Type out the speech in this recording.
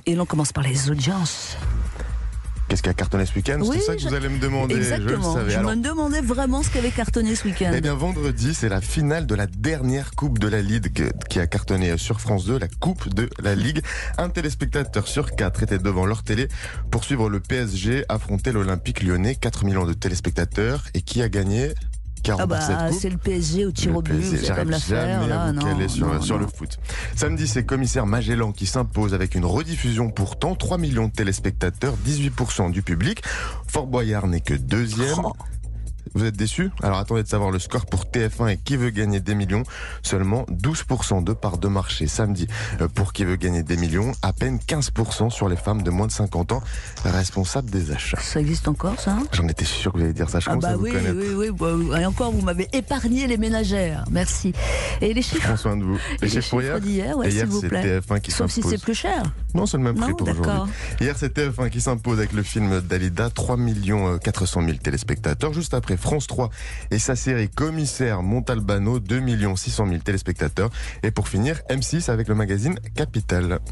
Et l'on commence par les audiences. Qu'est-ce qui a cartonné ce week-end? Oui, C'est ça que vous allez me demander. Exactement. Je le savais. Je me demandais vraiment ce qu'avait cartonné ce week-end. Eh bien, vendredi, c'est la finale de la dernière Coupe de la Ligue qui a cartonné sur France 2, la Coupe de la Ligue. Un téléspectateur sur 4 était devant leur télé pour suivre le PSG affronter l'Olympique Lyonnais. 4 millions de téléspectateurs. Et qui a gagné? C'est le PSG au tir au but, c'est comme l'affaire. Là, sur le foot. Samedi, c'est Commissaire Magellan qui s'impose avec une rediffusion pourtant. 3 millions de téléspectateurs, 18% du public. Fort Boyard n'est que deuxième. Vous êtes déçus? Alors attendez de savoir le score pour TF1 et Qui veut gagner des millions. Seulement 12% de part de marché samedi pour Qui veut gagner des millions. À peine 15% sur les femmes de moins de 50 ans responsables des achats. Ça existe encore, ça? J'en étais sûr que vous alliez dire ça. Je commence à vous connaître. Et encore, vous m'avez épargné les ménagères. Merci. Et les chiffres? Prends soin de vous. Les chiffres pour hier, et hier, s'il vous plaît. c'est TF1 qui Sauf s'impose. si c'est plus cher. Non, c'est le même prix pour aujourd'hui. Hier, c'est TF1 qui s'impose avec le film Dalida, 3 400 000 téléspectateurs. Juste après, France 3 et sa série Commissaire Montalbano, 2 600 000 téléspectateurs. Et pour finir, M6 avec le magazine Capital.